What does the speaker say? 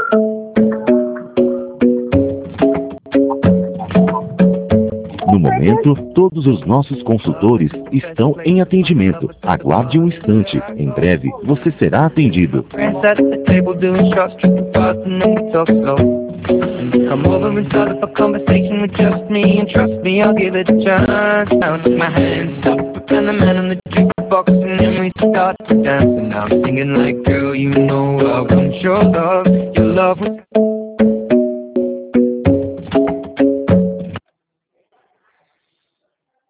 No momento, todos os nossos consultores estão em atendimento. Aguarde um instante. Em breve, você será atendido. Come over and start up a conversation with just me, and trust me, I'll give it a chance. Now take my hands up, and the man on the jukebox, and then we start to dance. And now I'm singing like, girl, you know I want your love. Your love was